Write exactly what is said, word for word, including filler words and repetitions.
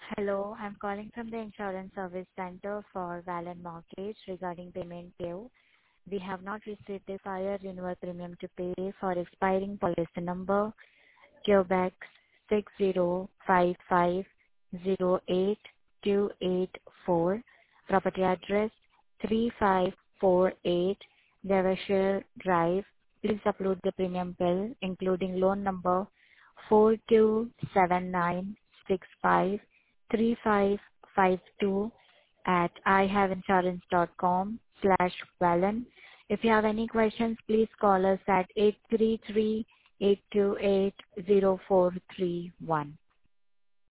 Hello, I'm calling from the Insurance Service Center for Valen Mortgage regarding payment due. We have not received the fire renewal premium to pay for expiring policy number Q B X six zero five five zero eight two eight four. Property address three five four eight Devonshire Drive. Please upload the premium bill, including loan number four two seven nine six five three five five two at ihaveinsurance.com slash Valen. If you have any questions, please call us at eight three three eight two eight zero four three one.